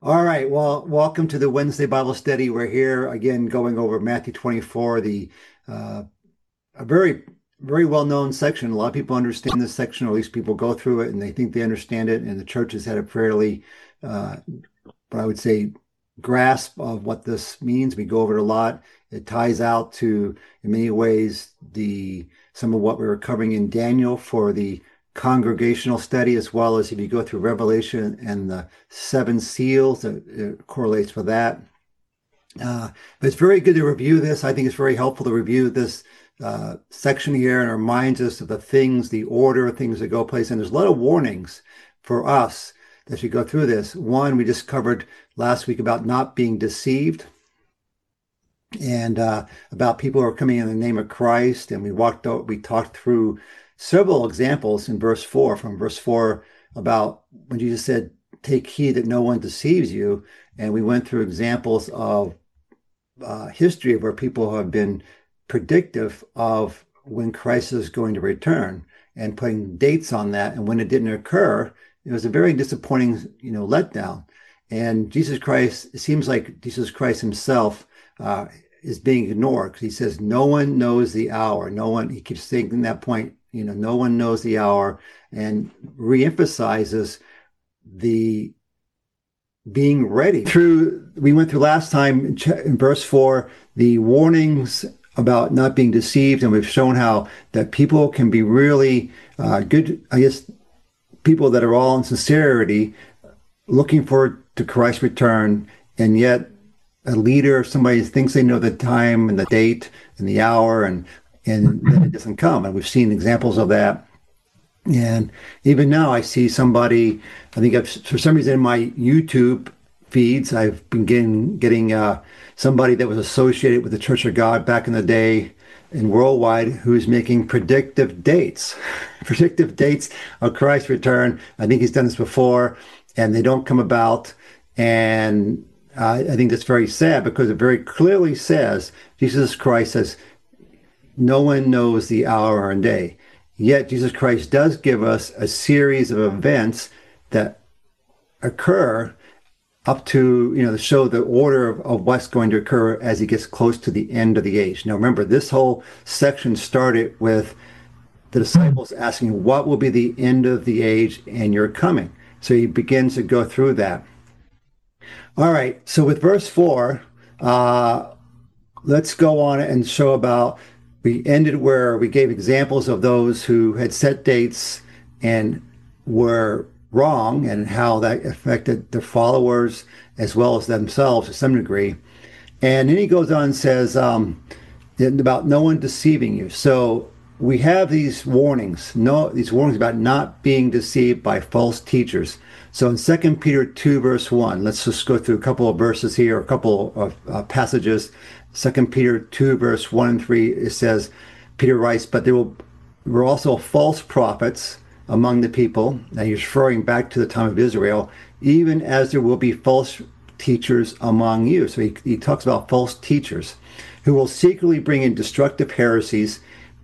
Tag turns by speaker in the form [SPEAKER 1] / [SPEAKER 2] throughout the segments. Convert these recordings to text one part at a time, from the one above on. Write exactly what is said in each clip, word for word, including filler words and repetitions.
[SPEAKER 1] All right. Well, welcome to the Wednesday Bible study. We're here again going over Matthew twenty-four, the uh, a very, very well-known section. A lot of people understand this section, or at least people go through it and they think they understand it. And the church has had a fairly, uh, what I would say, grasp of what this means. We go over it a lot. It ties out to, in many ways, the some of what we were covering in Daniel for the congregational study, as well as if you go through Revelation and the seven seals, it, it correlates with that. Uh, but it's very good to review this. I think it's very helpful to review this uh, section here, and it reminds us of the things, the order of things that go place. And there's a lot of warnings for us as we go through this. One, we just covered last week about not being deceived, and uh, about people who are coming in the name of Christ. And we walked out, we talked through several examples in verse four, from verse four, about when Jesus said, take heed that no one deceives you. And we went through examples of uh, history where people have been predictive of when Christ is going to return and putting dates on that. And when it didn't occur, it was a very disappointing, you know, letdown. And Jesus Christ, it seems like Jesus Christ himself uh, is being ignored, because he says, no one knows the hour. No one, he keeps saying that point, you know, no one knows the hour, and reemphasizes the being ready. Through, we went through last time in, in verse four, the warnings about not being deceived, and we've shown how that people can be really uh, good, I guess, people that are all in sincerity, looking forward to Christ's return, and yet a leader, somebody thinks they know the time and the date and the hour, and and then it doesn't come. And we've seen examples of that. And even now I see somebody, I think I've, for some reason in my YouTube feeds, I've been getting, getting uh, somebody that was associated with the Church of God back in the day and worldwide, who's making predictive dates, predictive dates of Christ's return. I think he's done this before, and they don't come about. And uh, I think that's very sad, because it very clearly says, Jesus Christ says, no one knows the hour and day. Yet Jesus Christ does give us a series of events that occur up to, you know, to show the order of, of what's going to occur as he gets close to the end of the age. Now, remember, this whole section started with the disciples asking, what will be the end of the age and your coming? So he begins to go through that. All right. So with verse four, uh, let's go on and show about, we ended where we gave examples of those who had set dates and were wrong, and how that affected their followers as well as themselves to some degree. And then he goes on and says um, about no one deceiving you. So we have these warnings, no, these warnings about not being deceived by false teachers. So in Second Peter two, verse one, let's just go through a couple of verses here, a couple of uh, passages. Second Peter two, verse one and three, it says, Peter writes, but there will, were also false prophets among the people. Now he's referring back to the time of Israel, even as there will be false teachers among you. So he, he talks about false teachers who will secretly bring in destructive heresies,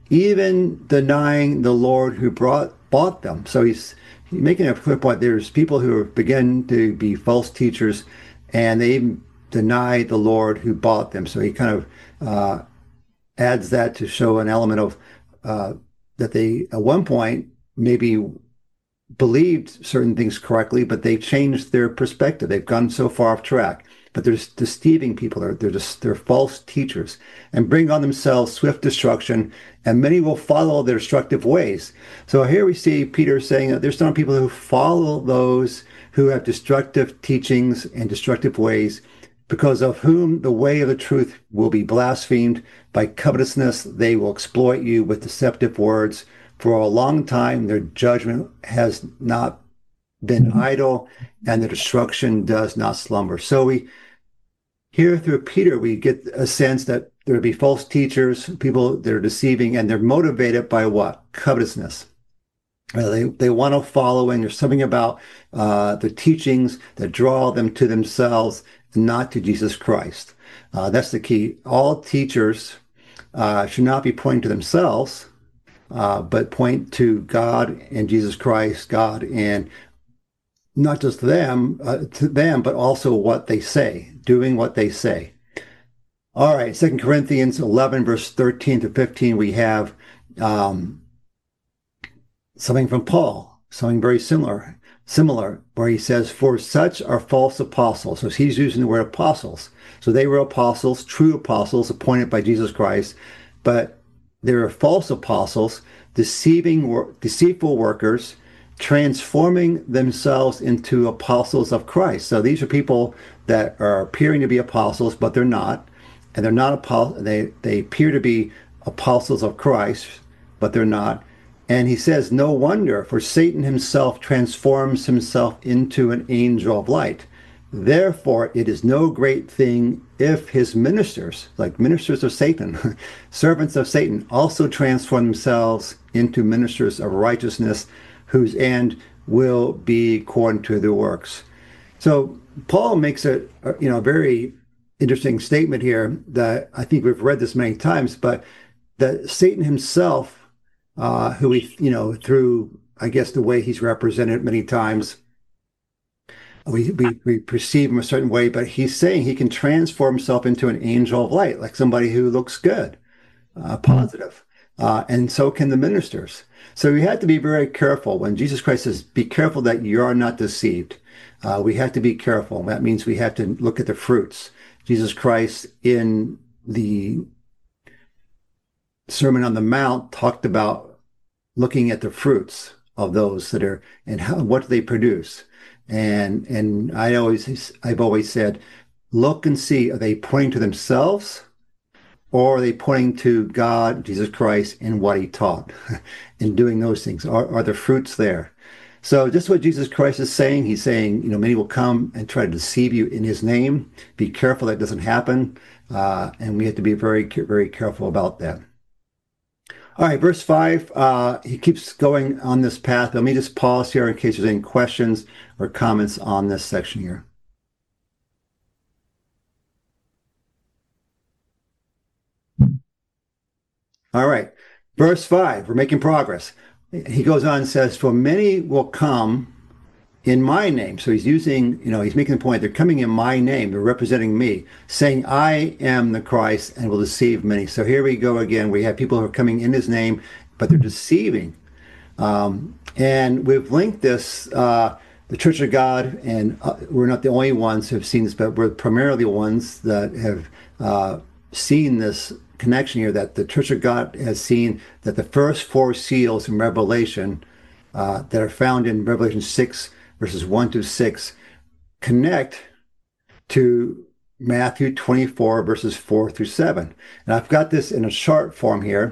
[SPEAKER 1] even denying the Lord who brought bought them. So he's, he's making a clear point. There's people who begin to be false teachers, and they even deny the Lord who bought them. So he kind of uh, adds that to show an element of uh, that they, at one point, maybe believed certain things correctly, but they've changed their perspective. They've gone so far off track. But they're deceiving people. They're, they're just they're false teachers, and bring on themselves swift destruction, and many will follow their destructive ways. So here we see Peter saying that there's some people who follow those who have destructive teachings and destructive ways, because of whom the way of the truth will be blasphemed. By covetousness they will exploit you with deceptive words. For a long time their judgment has not been idle, and the destruction does not slumber. So we, here through Peter, we get a sense that there will be false teachers, people that are deceiving, and they're motivated by what? Covetousness. Uh, they they want to follow, and there's something about uh, the teachings that draw them to themselves, not to Jesus Christ. Uh, that's the key. All teachers uh, should not be pointing to themselves, uh, but point to God and Jesus Christ, God and not just them, uh, to them, but also what they say, doing what they say. All right, Second Corinthians eleven, verse thirteen to fifteen, we have um, something from Paul, something very similar, similar, where he says, "For such are false apostles." So he's using the word apostles. So they were apostles, true apostles, appointed by Jesus Christ, but there are false apostles, deceiving, deceitful workers, transforming themselves into apostles of Christ. So these are people that are appearing to be apostles, but they're not. And they're not apostles. They, they appear to be apostles of Christ, but they're not. And he says, no wonder, for Satan himself transforms himself into an angel of light. Therefore, it is no great thing if his ministers, like ministers of Satan, servants of Satan, also transform themselves into ministers of righteousness, whose end will be according to their works. So Paul makes a, you know, a very interesting statement here that I think we've read this many times, but that Satan himself, uh, who he, you know, through, I guess, the way he's represented many times, we, we, we perceive him a certain way, but he's saying he can transform himself into an angel of light, like somebody who looks good, uh, positive. Uh, and so can the ministers. So we have to be very careful when Jesus Christ says, be careful that you are not deceived. Uh, we have to be careful. That means we have to look at the fruits. Jesus Christ in the Sermon on the Mount talked about looking at the fruits of those that are, and how, what they produce. And, and I always, I've always said, look and see, are they pointing to themselves? Or are they pointing to God, Jesus Christ, and what he taught in doing those things? Are, are the fruits there? So just what Jesus Christ is saying, he's saying, you know, many will come and try to deceive you in his name. Be careful that doesn't happen. Uh, and we have to be very, very careful about that. All right, verse five, uh, he keeps going on this path. Let me just pause here in case there's any questions or comments on this section here. All right, verse five, we're making progress. He goes on and says, for many will come in my name. So he's using, you know, he's making the point, they're coming in my name, they're representing me, saying I am the Christ, and will deceive many. So here we go again. We have people who are coming in his name, but they're deceiving. Um, and we've linked this, uh, the Church of God, and uh, we're not the only ones who have seen this, but we're primarily the ones that have uh, seen this connection here, that the Church of God has seen that the first four seals in Revelation uh, that are found in Revelation six, verses one to six, connect to Matthew twenty-four, verses four through seven. And I've got this in a chart form here.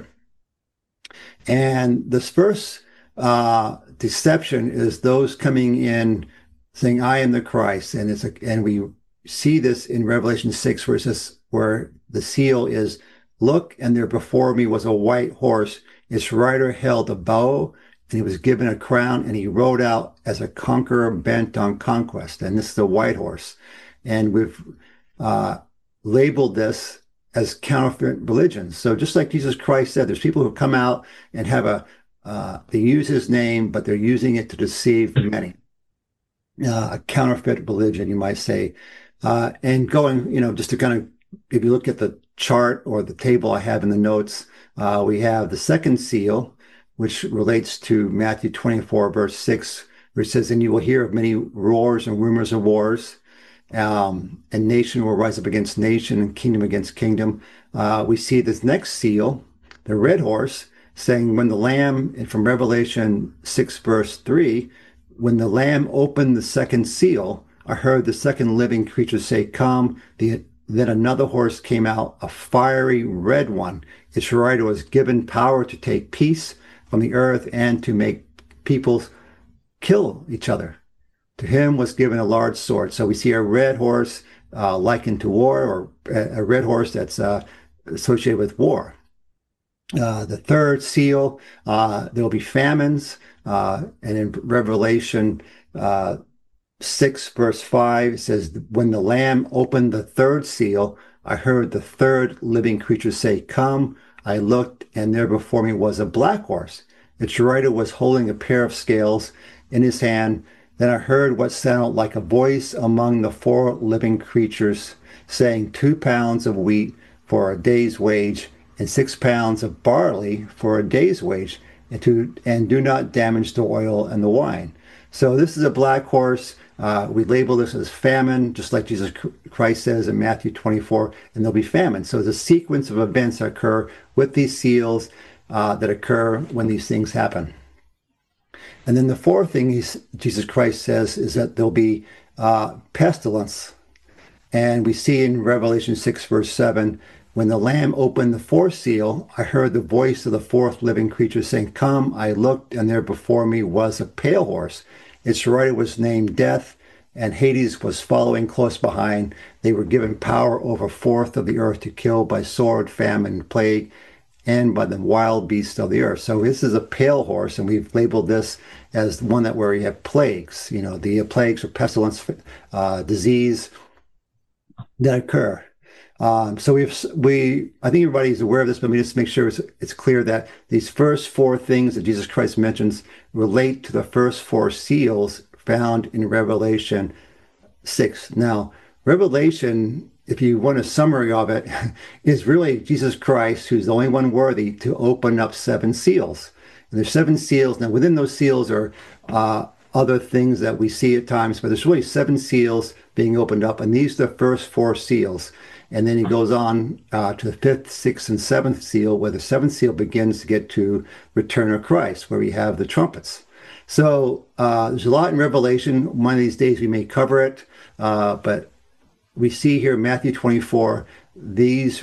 [SPEAKER 1] And this first uh, deception is those coming in saying, I am the Christ. And it's a, and we see this in Revelation six, where it says, where the seal is, look, and there before me was a white horse. Its rider held a bow, and he was given a crown, and he rode out as a conqueror bent on conquest. And this is the white horse. And we've uh, labeled this as counterfeit religions. So just like Jesus Christ said, there's people who come out and have a, uh, they use his name, but they're using it to deceive many. Uh, a counterfeit religion, you might say. Uh, and going, you know, just to kind of, if you look at the chart or the table I have in the notes, uh, we have the second seal, which relates to Matthew twenty-four, verse six, where it says, and you will hear of many roars and rumors of wars, um, and nation will rise up against nation and kingdom against kingdom. Uh, we see this next seal, the red horse, saying, when the Lamb, and from Revelation six, verse three, when the Lamb opened the second seal, I heard the second living creature say, come. The Then another horse came out, a fiery red one. Its rider was given power to take peace from the earth and to make people kill each other. To him was given a large sword. So we see a red horse uh, likened to war, or a red horse that's uh, associated with war. Uh, the third seal, uh, there will be famines. Uh, and in Revelation uh, six, verse five, it says, when the Lamb opened the third seal, I heard the third living creature say, come. I looked, and there before me was a black horse. Its rider was holding a pair of scales in his hand, Then I heard what sounded like a voice among the four living creatures saying, Two pounds of wheat for a day's wage, and six pounds of barley for a day's wage, and, to, and do not damage the oil and the wine. So this is a black horse. Uh, we label this as famine, just like Jesus Christ says in Matthew twenty-four, and there'll be famine. So there's a sequence of events that occur with these seals uh, that occur when these things happen. And then the fourth thing he's, Jesus Christ says is that there'll be uh, pestilence. And we see in Revelation six, verse seven, when the Lamb opened the fourth seal, I heard the voice of the fourth living creature saying, Come, I looked, and there before me was a pale horse. Its rider was named Death, and Hades was following close behind. They were given power over a fourth of the earth to kill by sword, famine, plague, and by the wild beasts of the earth. So this is a pale horse, and we've labeled this as one that where you have plagues. You know, the plagues or pestilence, uh, disease that occur. Um, so we've we I think everybody's aware of this, but let me just make sure it's, it's clear that these first four things that Jesus Christ mentions relate to the first four seals found in Revelation six. Now, Revelation, if you want a summary of it, is really Jesus Christ, who's the only one worthy to open up seven seals. And there's seven seals. Now, within those seals are uh, other things that we see at times, but there's really seven seals being opened up, and these are the first four seals. And then he goes on uh, to the fifth, sixth, and seventh seal, where the seventh seal begins to get to return of Christ, where we have the trumpets. So uh, there's a lot in Revelation. One of these days we may cover it, uh, but we see here in Matthew twenty-four, these,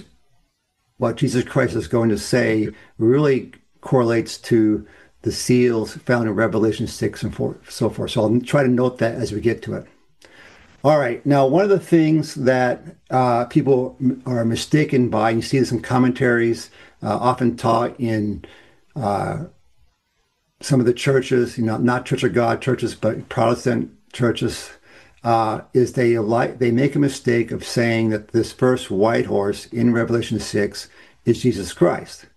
[SPEAKER 1] what Jesus Christ is going to say really correlates to the seals found in Revelation six and four, so forth. So I'll try to note that as we get to it. All right. Now, one of the things that uh, people are mistaken by, and you see this in commentaries, uh, often taught in uh, some of the churches, you know, not Church of God churches, but Protestant churches, uh, is they like they make a mistake of saying that this first white horse in Revelation six is Jesus Christ.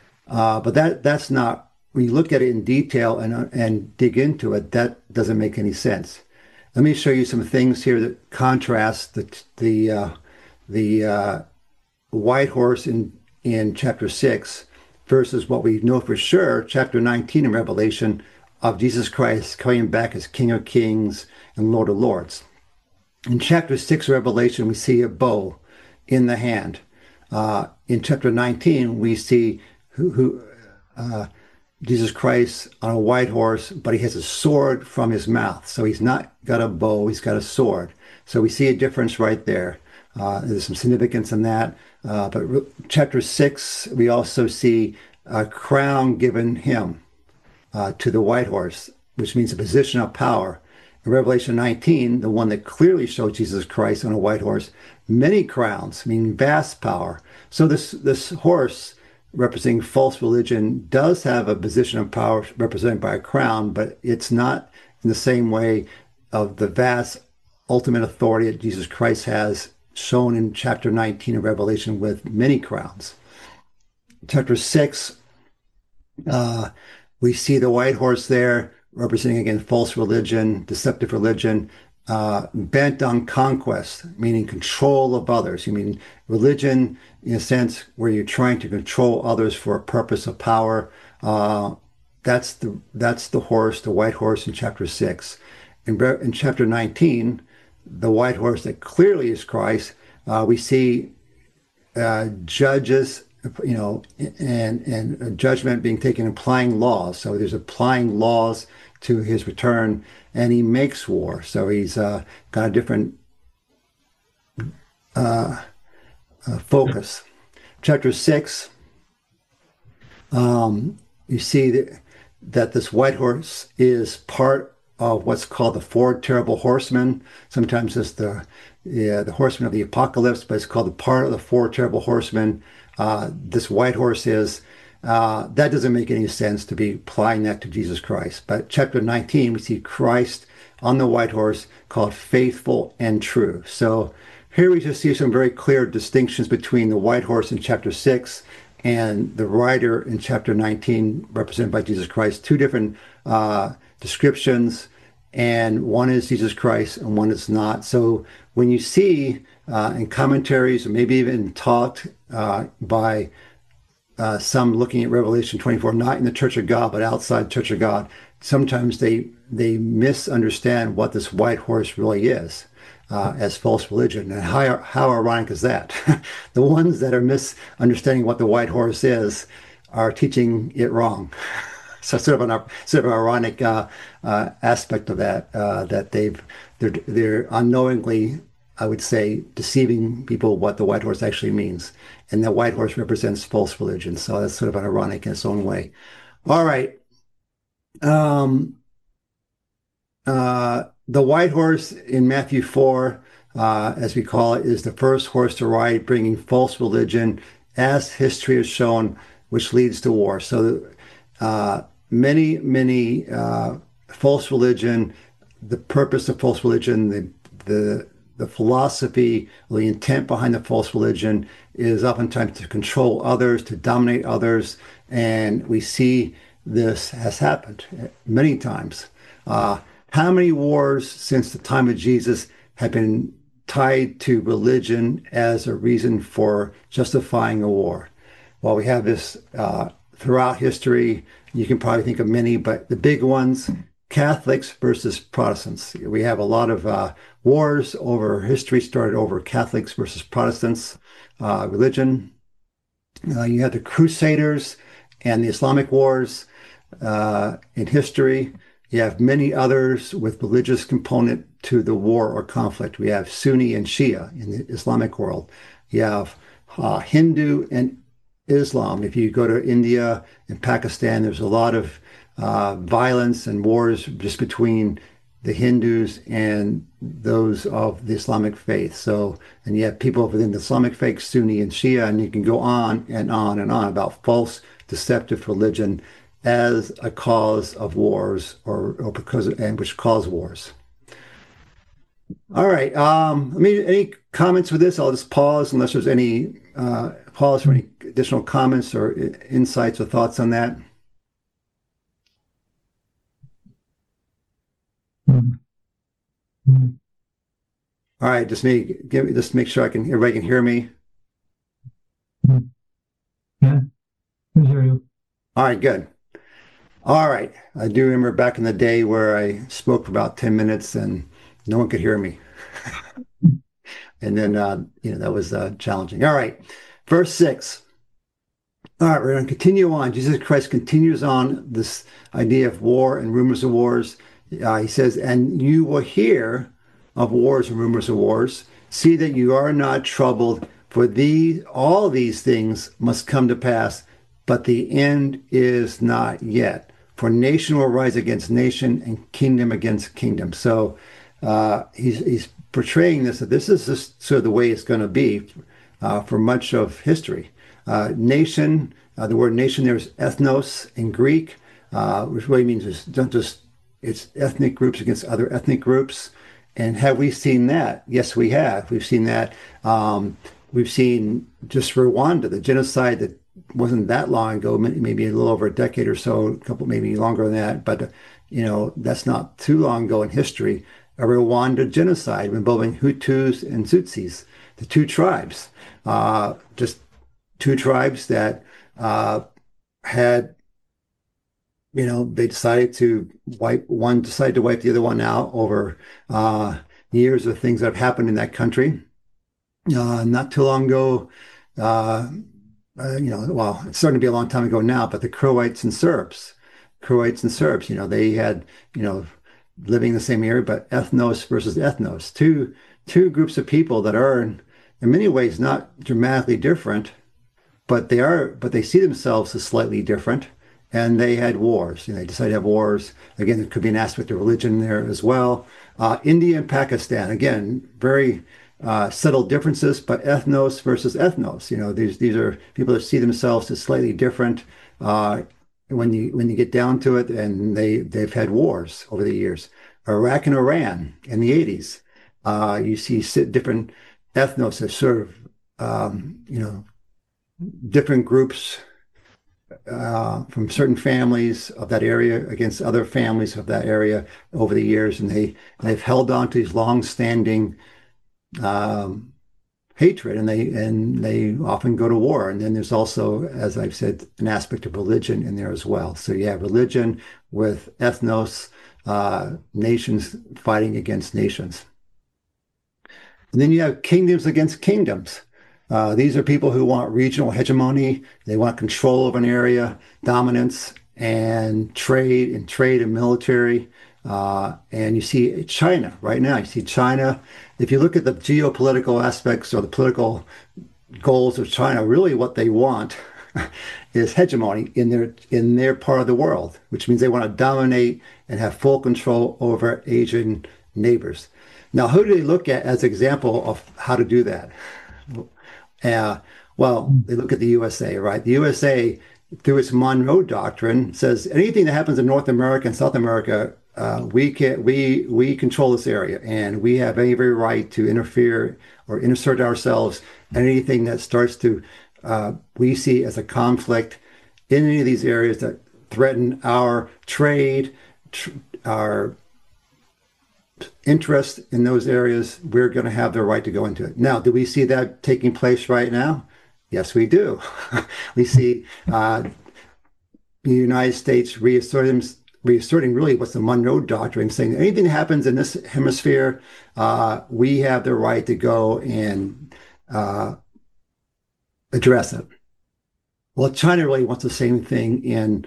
[SPEAKER 1] Uh, but that that's not, when you look at it in detail and and dig into it, that doesn't make any sense. Let me show you some things here that contrast the the uh, the uh, white horse in in chapter six versus what we know for sure, chapter nineteen in Revelation, of Jesus Christ coming back as King of Kings and Lord of Lords. In chapter six of Revelation, we see a bow in the hand. Uh, in chapter nineteen, we see who, who uh, Jesus Christ on a white horse, but he has a sword from his mouth. So he's not got a bow, he's got a sword. So we see a difference right there. Uh, there's some significance in that. Uh, but re- chapter six, we also see a crown given him uh, to the white horse, which means a position of power. In Revelation nineteen, the one that clearly shows Jesus Christ on a white horse, many crowns, meaning vast power. So this, this horse, representing false religion, does have a position of power represented by a crown, but it's not in the same way of the vast ultimate authority that Jesus Christ has shown in chapter nineteen of Revelation with many crowns. Chapter six, uh, we see the white horse there representing, again, false religion, deceptive religion, uh, bent on conquest, meaning control of others. You mean religion, in a sense, where you're trying to control others for a purpose of power. Uh, that's the that's the horse, the white horse in chapter six. In, in chapter nineteen, the white horse that clearly is Christ, uh, we see uh, judges, you know, and and a judgment being taken, applying laws. So there's applying laws to his return, and he makes war. So he's uh, got a different uh, uh, focus. Chapter six, um, you see that, that this white horse is part of what's called the four terrible horsemen. Sometimes it's the yeah, the horsemen of the apocalypse, but it's called the part of the four terrible horsemen. Uh, this white horse is. Uh, that doesn't make any sense to be applying that to Jesus Christ. But chapter nineteen, we see Christ on the white horse called faithful and true. So here we just see some very clear distinctions between the white horse in chapter six and the rider in chapter nineteen, represented by Jesus Christ. Two different uh, descriptions and one is Jesus Christ and one is not. So when you see uh, in commentaries or maybe even taught uh, by uh, some looking at Revelation twenty-four, not in the Church of God, but outside the Church of God, sometimes they they misunderstand what this white horse really is uh, as false religion. And how, how ironic is that? The ones that are misunderstanding what the white horse is are teaching it wrong. So sort of an sort of an ironic uh, uh, aspect of that uh, that they've they're they're unknowingly, I would say, deceiving people what the white horse actually means, and the white horse represents false religion. So that's sort of an ironic in its own way. All right, um, uh, the white horse in Matthew four, uh, as we call it, is the first horse to ride, bringing false religion, as history has shown, which leads to war. So. Uh, many, many uh, false religion, the purpose of false religion, the the the philosophy, the intent behind the false religion is oftentimes to control others, to dominate others, and we see this has happened many times. Uh, how many wars since the time of Jesus have been tied to religion as a reason for justifying a war? Well, we have this uh, throughout history. You can probably think of many, but the big ones, Catholics versus Protestants. We have a lot of uh, wars over history started over Catholics versus Protestants uh, religion. Uh, you have the Crusaders and the Islamic wars uh, in history. You have many others with religious component to the war or conflict. We have Sunni and Shia in the Islamic world. You have uh, Hindu and Islam. If you go to India and Pakistan, there's a lot of uh, violence and wars just between the Hindus and those of the Islamic faith. So, and you have people within the Islamic faith, Sunni and Shia, and you can go on and on and on about false, deceptive religion as a cause of wars or, or because of, and which cause wars. All right. Um, I mean, any comments with this? I'll just pause unless there's any uh, pause for any additional comments or insights or thoughts on that. All right. Just me give me just make sure I can everybody can hear me.
[SPEAKER 2] Yeah, I hear you.
[SPEAKER 1] All right. Good. All right. I do remember back in the day where I spoke for about ten minutes and no one could hear me. And then, uh, you know, that was uh, challenging. All right. Verse six. All right, we're going to continue on. Jesus Christ continues on this idea of war and rumors of wars. Uh, he says, and you will hear of wars and rumors of wars. See that you are not troubled, for these, all these things must come to pass, but the end is not yet. For nation will rise against nation and kingdom against kingdom. So uh, he's, he's portraying this, that this is just sort of the way it's going to be uh, for much of history. Uh, nation, uh, the word nation there is ethnos in Greek, uh, which really means it's not just it's ethnic groups against other ethnic groups. And have we seen that? Yes, we have. We've seen that. Um, we've seen just Rwanda, the genocide that wasn't that long ago, maybe a little over a decade or so, a couple, maybe longer than that. But, uh, you know, that's not too long ago in history. A Rwanda genocide involving Hutus and Tutsis, the two tribes, uh, just two tribes that uh, had, you know, they decided to wipe, one decided to wipe the other one out over uh, years of things that have happened in that country. Uh, not too long ago, uh, uh, you know, well, it's starting to be a long time ago now, but the Croats and Serbs, Croats and Serbs, you know, they had, you know, living in the same area, but ethnos versus ethnos, two two groups of people that are in, in many ways not dramatically different, but they are, but they see themselves as slightly different, and they had wars. You know, they decided to have wars. Again, there could be an aspect of religion there as well. Uh, India and Pakistan, again, very uh, subtle differences, but ethnos versus ethnos. You know, these these are people that see themselves as slightly different. Uh, when you when you get down to it, and they they've had wars over the years. Iraq and Iran in the eighties. Uh, you see different ethnos that sort of um, you know different groups uh, from certain families of that area against other families of that area over the years, and they they've held on to these long-standing um, hatred, and they and they often go to war. And then there's also, as I've said, an aspect of religion in there as well. So you have religion with ethnos, uh, nations fighting against nations. And then you have kingdoms against kingdoms. Uh, these are people who want regional hegemony. They want control of an area, dominance, and trade and trade and military. Uh, and you see China right now. You see China. If you look at the geopolitical aspects or the political goals of China, really what they want is hegemony in their in their part of the world, which means they want to dominate and have full control over Asian neighbors. Now, who do they look at as example of how to do that? Uh, well, they look at the U S A, right? The U S A, through its Monroe Doctrine, says anything that happens in North America and South America, uh, we can we we control this area, and we have every right to interfere or insert ourselves in anything that starts to uh, we see as a conflict in any of these areas that threaten our trade, tr our interest in those areas. We're going to have the right to go into it. Now, do we see that taking place right now? Yes, we do. We see uh, the United States reasserting, reasserting really what's the Monroe Doctrine, saying anything that happens in this hemisphere, uh, we have the right to go and uh, address it. Well, China really wants the same thing in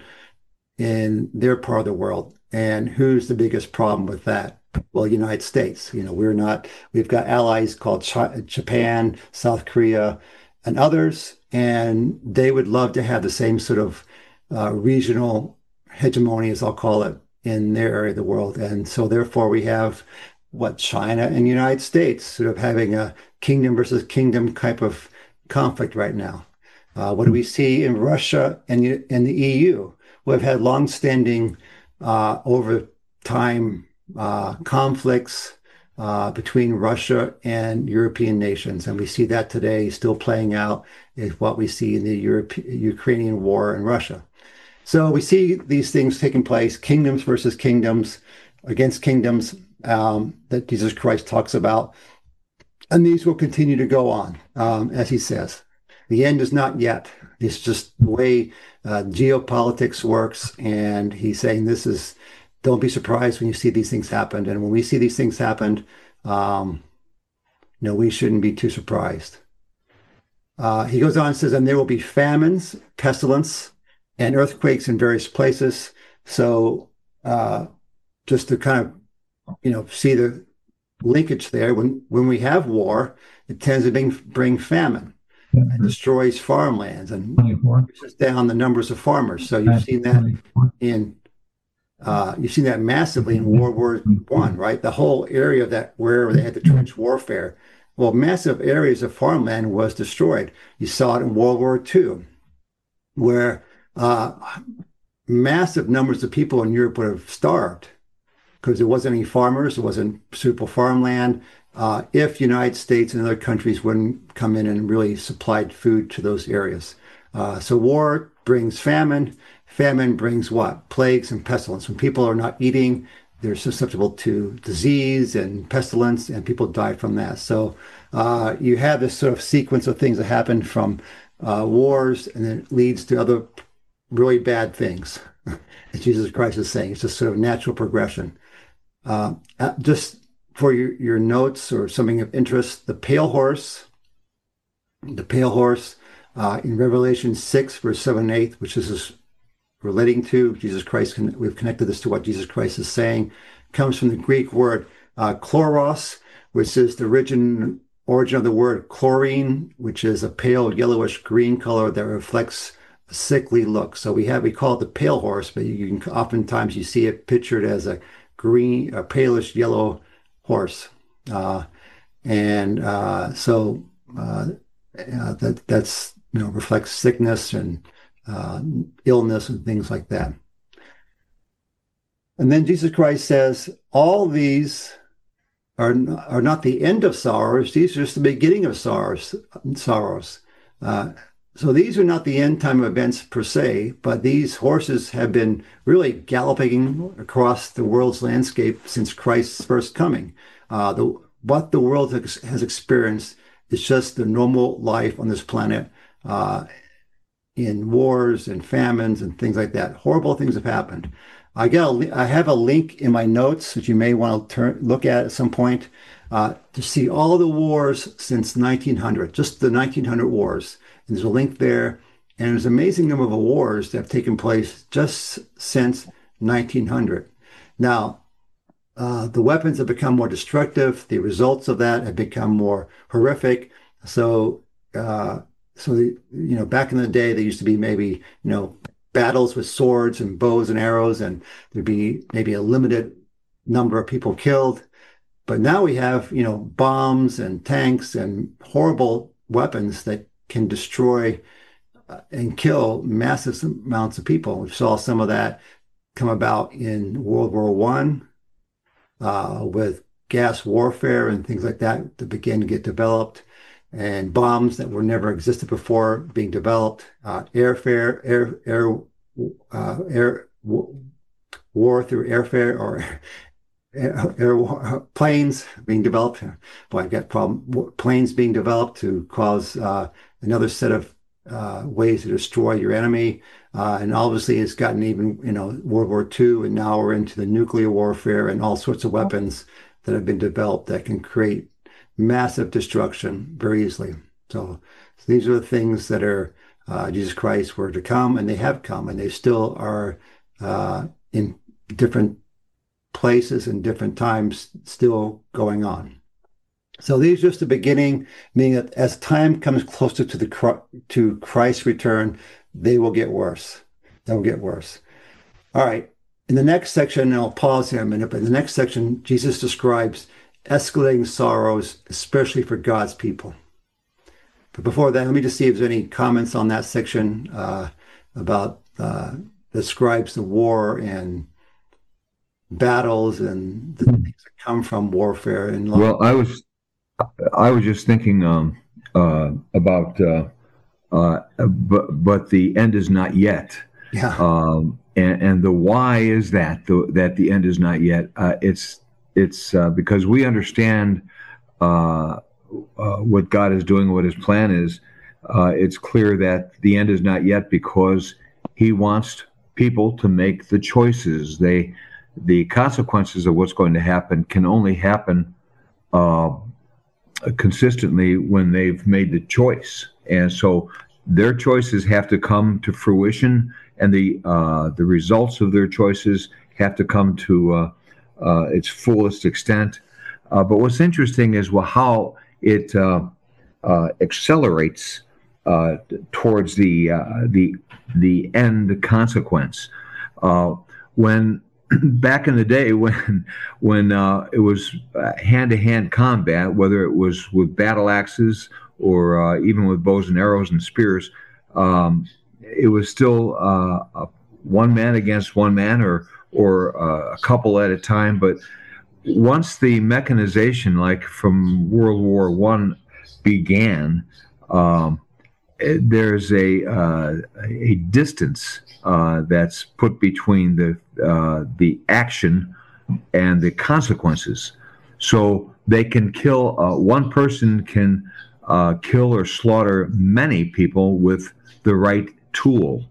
[SPEAKER 1] in their part of the world. And who's the biggest problem with that? Well, United States. You know, we're not, we've got allies called Ch Japan, South Korea, and others, and they would love to have the same sort of uh, regional hegemony, as I'll call it, in their area of the world. And so therefore we have what China and the United States sort of having a kingdom versus kingdom type of conflict right now. Uh, what do we see in Russia and, and the E U? We've had longstanding uh, over time uh, conflicts uh, between Russia and European nations. And we see that today still playing out is what we see in the Europe Ukrainian war in Russia. So we see these things taking place, kingdoms versus kingdoms against kingdoms um, that Jesus Christ talks about. And these will continue to go on, um, as he says. The end is not yet. It's just the way uh, geopolitics works. And he's saying this is, don't be surprised when you see these things happen. And when we see these things happen, um, no, we shouldn't be too surprised. Uh, he goes on and says, and there will be famines, pestilence, and earthquakes in various places. So uh, just to kind of, you know, see the linkage there, when, when we have war, it tends to bring, bring famine. It destroys farmlands and pushes down the numbers of farmers. So you've seen that in uh, you've seen that massively in World War One, right? The whole area that where they had the trench warfare, well, massive areas of farmland was destroyed. You saw it in World War Two, where uh, massive numbers of people in Europe would have starved because there wasn't any farmers, there wasn't suitable farmland. Uh, if United States and other countries wouldn't come in and really supplied food to those areas. Uh, so war brings famine. Famine brings what? Plagues and pestilence. When people are not eating, they're susceptible to disease and pestilence, and people die from that. So uh, you have this sort of sequence of things that happen from uh, wars, and then it leads to other really bad things. As Jesus Christ is saying, it's just sort of natural progression. Uh, just for your, your notes or something of interest, the pale horse, the pale horse uh, in Revelation six, verse seven and eight, which this is relating to, Jesus Christ, we've connected this to what Jesus Christ is saying, comes from the Greek word uh, chloros, which is the origin, origin of the word chlorine, which is a pale yellowish green color that reflects a sickly look. So we have, we call it the pale horse, but you can oftentimes you see it pictured as a green, a palish yellow horse, uh, and uh, so uh, uh, that that's you know reflects sickness and uh, illness and things like that. And then Jesus Christ says, all these are are not the end of sorrows; these are just the beginning of sorrows. Sorrows. Uh, So these are not the end time events per se, but these horses have been really galloping across the world's landscape since Christ's first coming. Uh, the, what the world has, has experienced is just the normal life on this planet, uh, in wars and famines and things like that. Horrible things have happened. I got a, I have a link in my notes that you may want to turn, look at at some point, uh, to see all the wars since nineteen hundred, just the nineteen hundred wars. And there's a link there. And there's an amazing number of wars that have taken place just since nineteen hundred. Now, uh, the weapons have become more destructive. The results of that have become more horrific. So, uh, so the, you know, back in the day, there used to be maybe, you know, battles with swords and bows and arrows, and there'd be maybe a limited number of people killed. But now we have, you know, bombs and tanks and horrible weapons that can destroy uh, and kill massive amounts of people. We saw some of that come about in World War One, uh, with gas warfare and things like that that began to get developed, and bombs that were never existed before being developed, uh, airfare, air, air, uh, air war through airfare or air, air planes being developed. Boy, I got problem. Planes being developed to cause uh, another set of uh, ways to destroy your enemy. Uh, and obviously, it's gotten even, you know, World War Two, and now we're into the nuclear warfare and all sorts of weapons that have been developed that can create massive destruction very easily. So, so these are the things that are uh, Jesus Christ were to come, and they have come, and they still are uh, in different places and different times still going on. So these are just the beginning, meaning that as time comes closer to the to Christ's return, they will get worse. They will get worse. All right. In the next section, and I'll pause here a minute, but in the next section, Jesus describes escalating sorrows, especially for God's people. But before that, let me just see if there's any comments on that section uh, about uh, describes the war and battles and the things that come from warfare. And
[SPEAKER 3] well, I was I was just thinking um, uh, about, uh, uh, but but the end is not yet.
[SPEAKER 1] Yeah.
[SPEAKER 3] Um, and, and the why is that the, that the end is not yet. Uh, it's it's uh, because we understand uh, uh, what God is doing, what His plan is. Uh, it's clear that the end is not yet because He wants people to make the choices. They the consequences of what's going to happen can only happen uh, consistently when they've made the choice, and so their choices have to come to fruition, and the uh, the results of their choices have to come to uh, uh, its fullest extent. Uh, but what's interesting is well, how it uh, uh, accelerates uh, towards the uh, the the end consequence. Uh, when back in the day, when when uh, it was hand-to-hand combat, whether it was with battle axes or uh, even with bows and arrows and spears, um, it was still uh, a one man against one man, or or uh, a couple at a time. But once the mechanization, like from World War One, began, um, there's a uh, a distance uh, that's put between the uh, the action and the consequences. So they can kill uh, one person can uh, kill or slaughter many people with the right tool,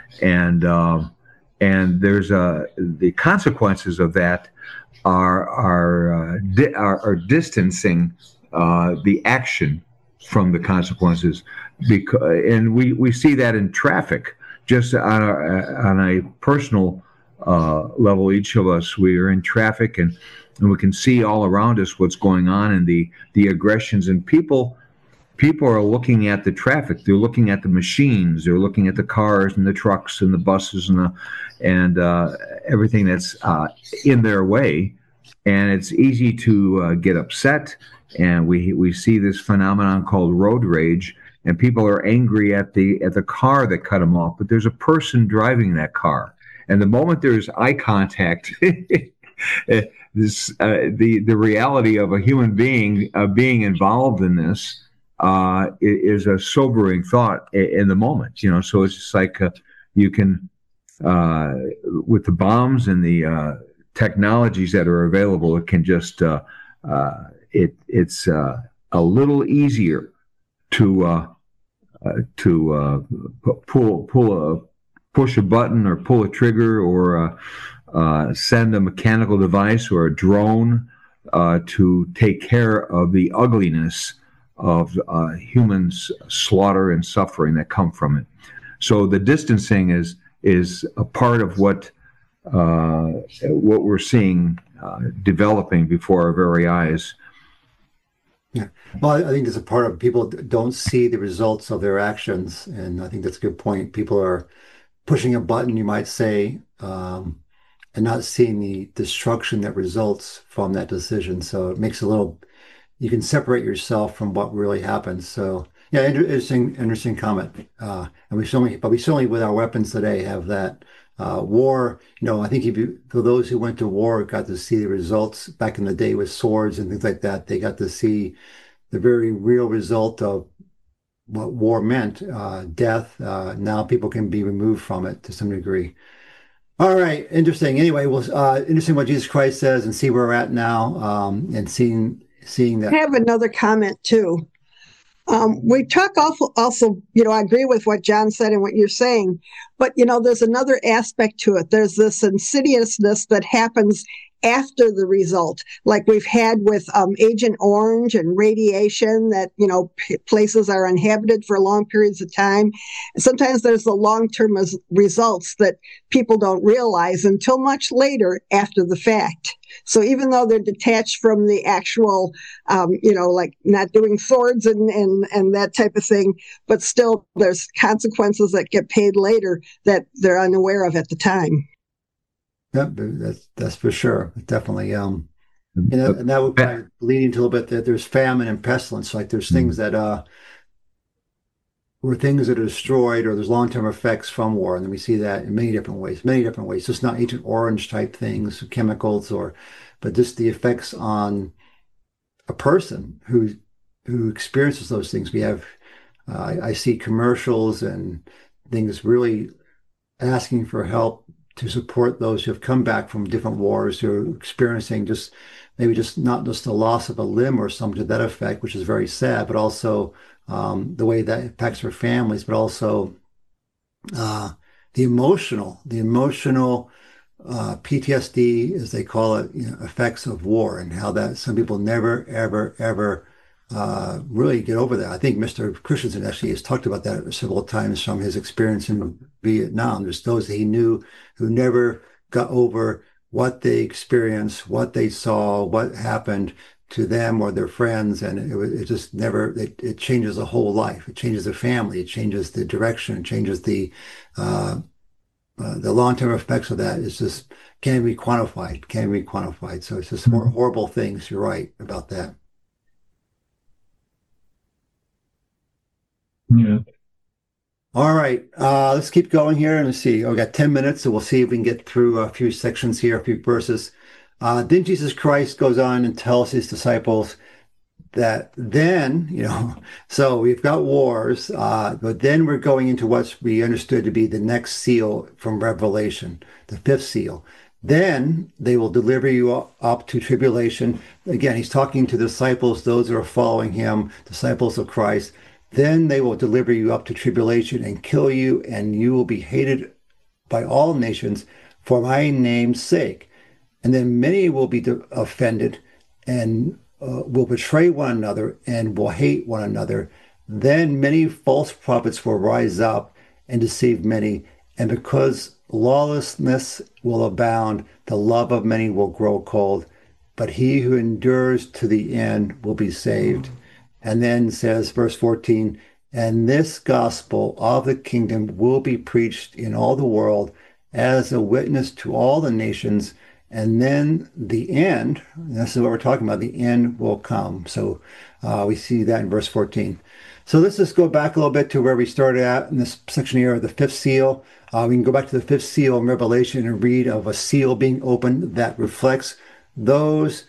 [SPEAKER 3] and uh, and there's a the consequences of that are are uh, di- are, are distancing uh, the action from the consequences, because and we, we see that in traffic, just on a, on a personal uh, level. Each of us, we are in traffic, and, and we can see all around us what's going on, and the the aggressions, and people people are looking at the traffic. They're looking at the machines. They're looking at the cars and the trucks and the buses and the and uh, everything that's uh, in their way, and it's easy to uh, get upset. And we we see this phenomenon called road rage, and people are angry at the at the car that cut them off. But there's a person driving that car, and the moment there's eye contact, this uh, the the reality of a human being uh, being involved in this uh, is a sobering thought in the moment. You know, so it's just like uh, you can, uh, with the bombs and the uh, technologies that are available, it can just uh, uh, it it's uh, a little easier to uh, uh, to uh, pull pull a push a button or pull a trigger or uh, uh, send a mechanical device or a drone uh, to take care of the ugliness of uh, humans' slaughter and suffering that come from it. So the distancing is is a part of what uh, what we're seeing uh, developing before our very eyes.
[SPEAKER 1] Yeah. Well, I think it's a part of people don't see the results of their actions. And I think that's a good point. People are pushing a button, you might say, um, and not seeing the destruction that results from that decision. So it makes a little, you can separate yourself from what really happens. So yeah, interesting, interesting comment. Uh, and we certainly, but we certainly with our weapons today have that. Uh, war, you know, I think if you, for those who went to war, got to see the results back in the day with swords and things like that, they got to see the very real result of what war meant, uh, death. Uh, now people can be removed from it to some degree. All right, interesting. Anyway, well, uh, interesting what Jesus Christ says and see where we're at now, um, and seeing seeing that.
[SPEAKER 4] I have another comment too. Um, we talk also, also, you know, I agree with what John said and what you're saying, but, you know, there's another aspect to it. There's this insidiousness that happens after the result, like we've had with um, Agent Orange and radiation that, you know, p- places are uninhabited for long periods of time. Sometimes there's the long-term res- results that people don't realize until much later after the fact. So even though they're detached from the actual, um, you know, like not doing swords and, and, and that type of thing, but still there's consequences that get paid later that they're unaware of at the time.
[SPEAKER 1] Yep, that's that's for sure. Definitely. Um, you know, and that would kind of lead into a little bit that there's famine and pestilence. Like there's things that uh, were things that are destroyed, or there's long-term effects from war, and then we see that in many different ways. Many different ways. Just not Agent Orange type things, chemicals, or but just the effects on a person who who experiences those things. We have. Uh, I, I see commercials and things really asking for help to support those who have come back from different wars, who are experiencing just maybe just not just the loss of a limb or something to that effect, which is very sad, but also um, the way that impacts their families, but also uh, the emotional, the emotional uh, P T S D, as they call it, you know, effects of war, and how that some people never, ever, ever uh, really get over that. I think Mister Christensen actually has talked about that several times from his experience in Vietnam. There's those that he knew who never got over what they experienced, what they saw, what happened to them or their friends, and it, it just never. It, it changes a whole life. It changes the family. It changes the direction. It changes the uh, uh, the long-term effects of that. Is just can't be quantified. Can't be quantified. So it's just hor- horrible things. You're right about that.
[SPEAKER 2] Yeah.
[SPEAKER 1] All right, uh, let's keep going here and let's see. Oh, we got ten minutes, so we'll see if we can get through a few sections here, a few verses. Uh, then Jesus Christ goes on and tells his disciples that then, you know, so we've got wars, uh, but then we're going into what we understood to be the next seal from Revelation, the fifth seal. Then they will deliver you up to tribulation. Again, he's talking to the disciples, those that are following him, disciples of Christ. Then they will deliver you up to tribulation and kill you, and you will be hated by all nations for my name's sake. And then many will be offended and uh, will betray one another and will hate one another. Then many false prophets will rise up and deceive many. And because lawlessness will abound, the love of many will grow cold. But he who endures to the end will be saved. And then says, verse fourteen, and this gospel of the kingdom will be preached in all the world as a witness to all the nations. And then the end, this is what we're talking about, the end will come. So uh, we see that in verse fourteen. So let's just go back a little bit to where we started at in this section here of the fifth seal. Uh, we can go back to the fifth seal in Revelation and read of a seal being opened that reflects those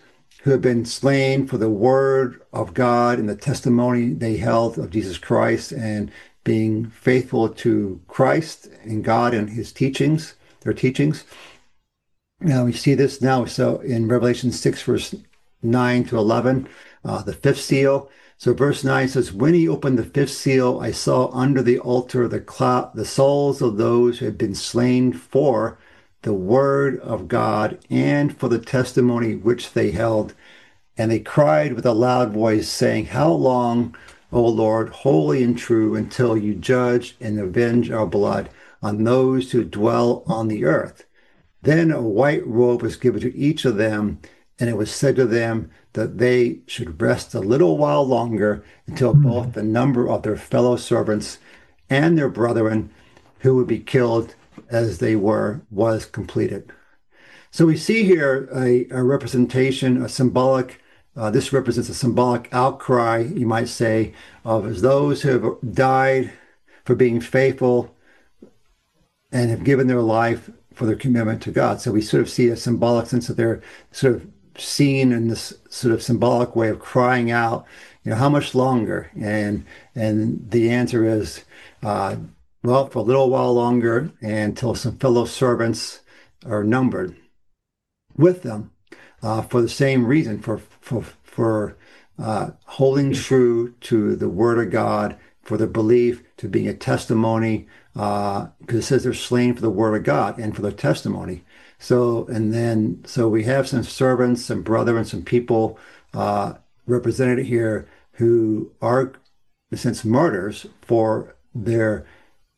[SPEAKER 1] who had been slain for the word of God and the testimony they held of Jesus Christ and being faithful to Christ and God and his teachings, their teachings. Now we see this now. So in Revelation six, verse nine to eleven, uh, the fifth seal. So verse nine says, when he opened the fifth seal, I saw under the altar the cloud, the souls of those who had been slain for the word of God and for the testimony which they held. And they cried with a loud voice, saying, how long, O Lord, holy and true, until you judge and avenge our blood on those who dwell on the earth? Then a white robe was given to each of them, and it was said to them that they should rest a little while longer until both the number of their fellow servants and their brethren who would be killed as they were was completed. So we see here a, a representation, a symbolic, uh, this represents a symbolic outcry, you might say, of as those who have died for being faithful and have given their life for their commitment to God. So we sort of see a symbolic sense that they're sort of seen in this sort of symbolic way of crying out, you know, how much longer? And and the answer is, uh, well, for a little while longer, until some fellow servants are numbered with them, uh, for the same reason, for for for uh, holding true to the Word of God, for their belief, to being a testimony, because uh, it says they're slain for the Word of God and for their testimony. So, and then, so we have some servants, some brethren, some people uh, represented here who are, in a sense, martyrs for their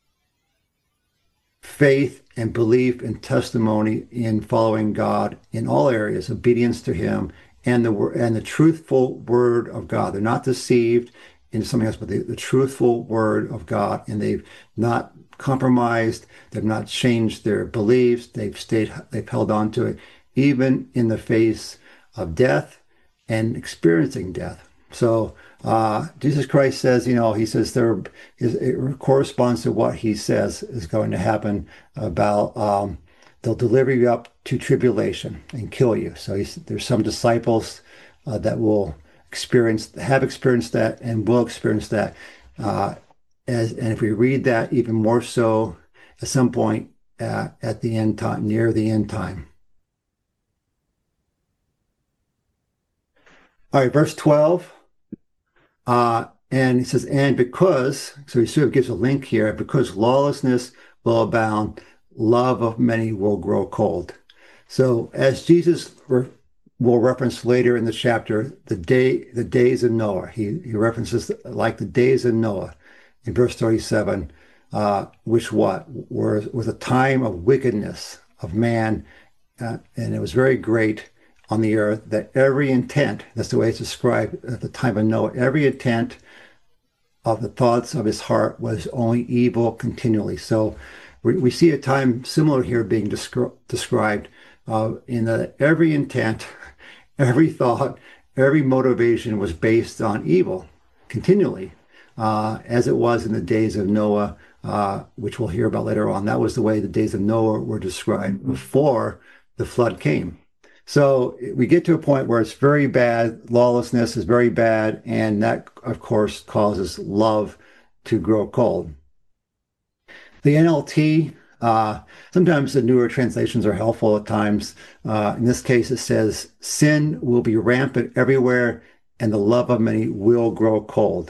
[SPEAKER 1] faith and belief and testimony in following God in all areas, obedience to him and the and the truthful word of God. They're not deceived into something else, but the, the truthful word of God, and they've not compromised, they've not changed their beliefs, they've stayed, they've held on to it, even in the face of death and experiencing death. So uh, Jesus Christ says, you know, he says there is, it corresponds to what he says is going to happen about um, they'll deliver you up to tribulation and kill you. So he's, there's some disciples uh, that will experience, have experienced that and will experience that. Uh, As, and if we read that even more so at some point uh, at the end time, near the end time. All right, verse twelve. Uh, and he says, and because, so he sort of gives a link here, because lawlessness will abound, love of many will grow cold. So as Jesus re- will reference later in the chapter, the day, the days of Noah, he, he references like the days of Noah. In verse thirty-seven, uh, which what was, was a time of wickedness of man, uh, and it was very great on the earth, that every intent, that's the way it's described at the time of Noah, every intent of the thoughts of his heart was only evil continually. So we, we see a time similar here being descri- described uh, in that every intent, every thought, every motivation was based on evil continually. Uh, as it was in the days of Noah, uh, which we'll hear about later on. That was the way the days of Noah were described before the flood came. So we get to a point where it's very bad, lawlessness is very bad, and that, of course, causes love to grow cold. The N L T, uh, sometimes the newer translations are helpful at times. Uh, in this case, it says, sin will be rampant everywhere, and the love of many will grow cold.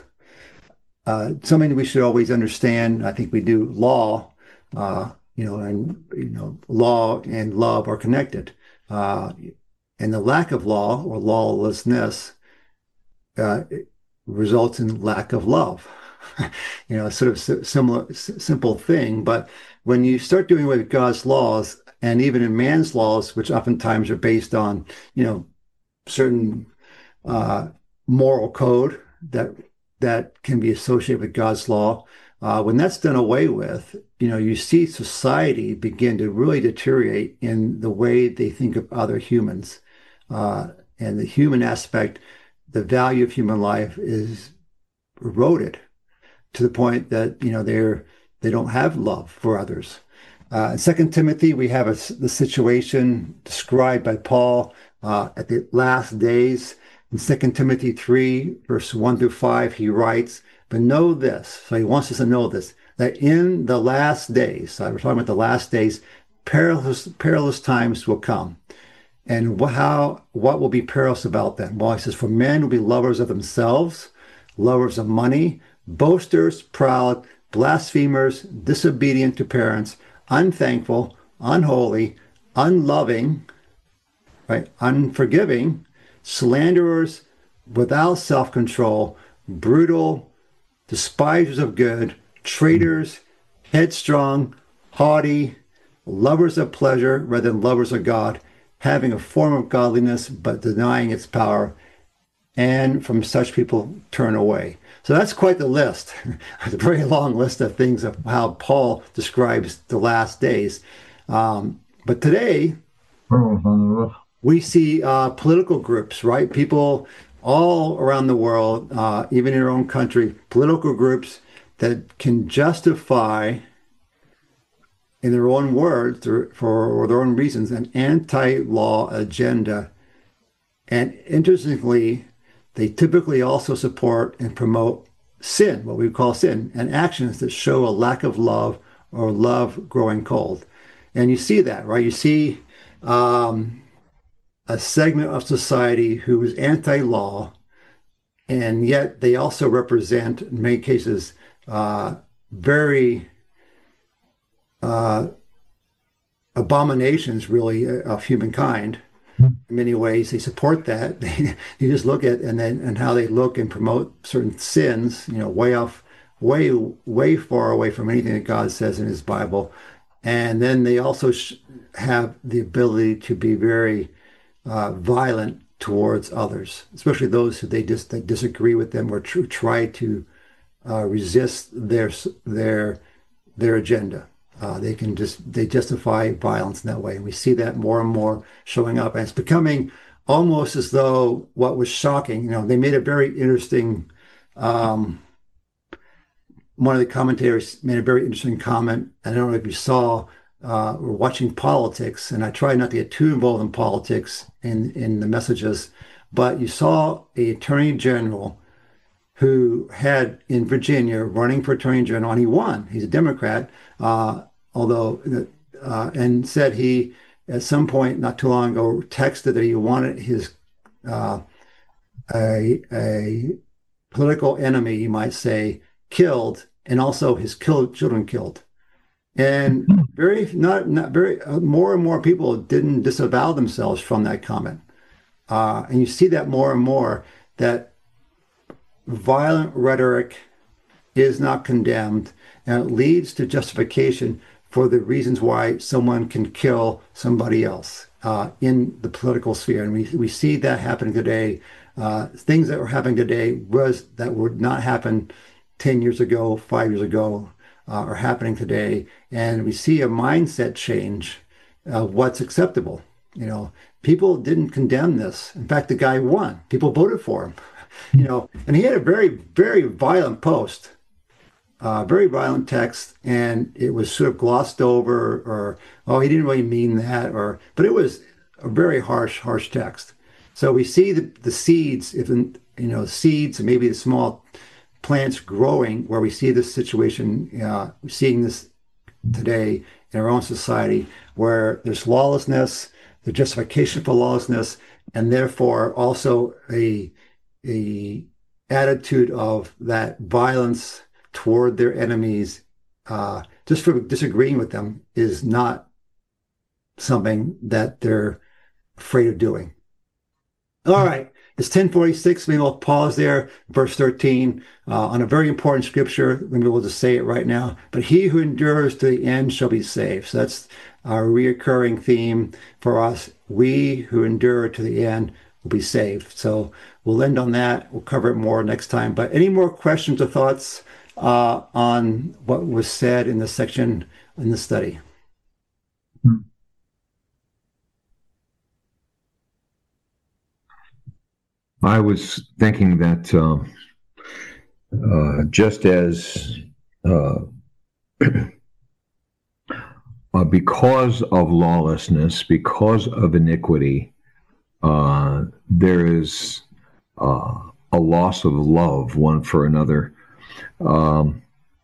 [SPEAKER 1] Uh, something we should always understand. I think we do. Law, uh, you know, and you know, law and love are connected. Uh, and the lack of law or lawlessness uh, results in lack of love. You know, sort of similar, simple thing. But when you start doing away with God's laws, and even in man's laws, which oftentimes are based on, you know, certain uh, moral code that. that can be associated with God's law. Uh, when that's done away with, you know, you see society begin to really deteriorate in the way they think of other humans. Uh, and the human aspect, the value of human life is eroded to the point that, you know, they're, they don't have love for others. Uh, in Second Timothy, we have a, the situation described by Paul uh, at the last days. In Second Timothy three, verse one through five, he writes, "But know this," so he wants us to know this, "that in the last days," so we're talking about the last days, perilous, perilous times will come. And how, what will be perilous about them? Well, he says, "For men will be lovers of themselves, lovers of money, boasters, proud, blasphemers, disobedient to parents, unthankful, unholy, unloving," right, "unforgiving, slanderers, without self-control, brutal, despisers of good, traitors, headstrong, haughty, lovers of pleasure rather than lovers of God, having a form of godliness but denying its power, and from such people turn away." So that's quite the list. It's a very long list of things of how Paul describes the last days. Um, but today, we see uh, political groups, right? People all around the world, uh, even in our own country, political groups that can justify, in their own words or for their own reasons, an anti-law agenda. And interestingly, they typically also support and promote sin, what we call sin, and actions that show a lack of love or love growing cold. And you see that, right? You see um, a segment of society who is anti-law, and yet they also represent, in many cases, uh, very uh, abominations, really, of humankind. In many ways, they support that. You just look at and then and how they look and promote certain sins, you know, way off, way way far away from anything that God says in His Bible, and then they also sh- have the ability to be very uh, violent towards others, especially those who they just they disagree with them or tr- try to uh, resist their their their agenda. Uh, they can just they justify violence in that way, and we see that more and more showing up. And it's becoming almost as though what was shocking. You know, they made a very interesting. Um, one of the commentators made a very interesting comment. I don't know if you saw. Uh, we're watching politics, and I try not to get too involved in politics in in the messages, but you saw a attorney general who had in Virginia running for attorney general, and he won. He's a Democrat, uh, although, uh, and said he, at some point not too long ago, texted that he wanted his uh, a, a political enemy, you might say, killed, and also his killed, children killed. And very, not, not very, uh, more and more people didn't disavow themselves from that comment. Uh, and you see that more and more, that violent rhetoric is not condemned, and it leads to justification for the reasons why someone can kill somebody else uh, in the political sphere. And we, we see that happening today. Uh, things that were happening today was that would not happen ten years ago, five years ago, uh, are happening today. And we see a mindset change of what's acceptable. You know, people didn't condemn this. In fact, the guy won. People voted for him. You know, and he had a very, very violent post, uh, very violent text, and it was sort of glossed over, or, oh, he didn't really mean that, or, but it was a very harsh, harsh text. So we see the, the seeds, if, you know, seeds, and maybe the small plants growing, where we see this situation, uh, we're seeing this today in our own society, where there's lawlessness, the justification for lawlessness, and therefore also a the attitude of that violence toward their enemies, uh, just for disagreeing with them, is not something that they're afraid of doing. All right, it's ten forty-six. Maybe I'll pause there, verse thirteen, uh, on a very important scripture. Maybe we'll just say it right now. But he who endures to the end shall be saved. So that's our reoccurring theme for us. We who endure to the end will be saved. So we'll end on that. We'll cover it more next time. But any more questions or thoughts uh, on what was said in the section in the study?
[SPEAKER 3] I was thinking that uh, uh, just as uh, uh, because of lawlessness, because of iniquity, uh, there is uh, a loss of love one for another. Um,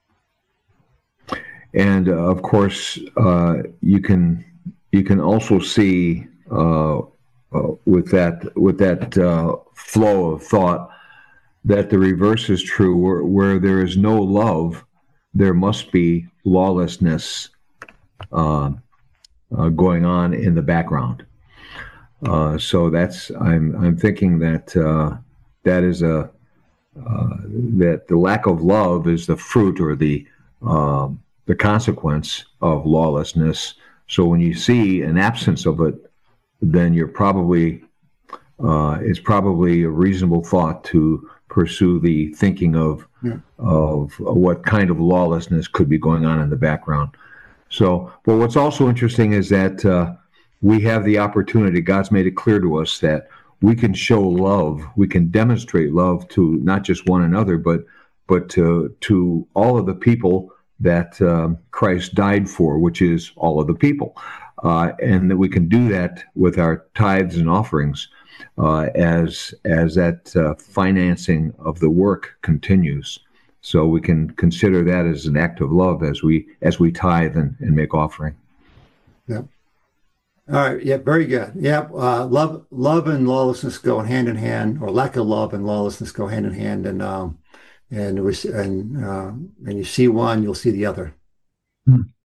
[SPEAKER 3] and uh, of course, uh, you can you can also see uh, uh, with that with that uh, flow of thought that the reverse is true. Where, where there is no love, there must be lawlessness uh, uh, going on in the background. Uh, so that's I'm I'm thinking that uh, that is a uh, that the lack of love is the fruit or the um, the consequence of lawlessness. So when you see an absence of it, then you're probably uh, it's probably a reasonable thought to pursue the thinking of yeah. of what kind of lawlessness could be going on in the background. So, but what's also interesting is that uh, we have the opportunity. God's made it clear to us that we can show love. We can demonstrate love to not just one another, but but to to all of the people that um, Christ died for, which is all of the people, uh, and that we can do that with our tithes and offerings uh, as as that uh, financing of the work continues. So we can consider that as an act of love as we as we tithe and, and make offering.
[SPEAKER 1] Yeah. All right. Yeah. Very good. Yeah. Uh, love, love, and lawlessness go hand in hand, or lack of love and lawlessness go hand in hand. And um, and we and uh, and you see one, you'll see the other.
[SPEAKER 2] Hmm.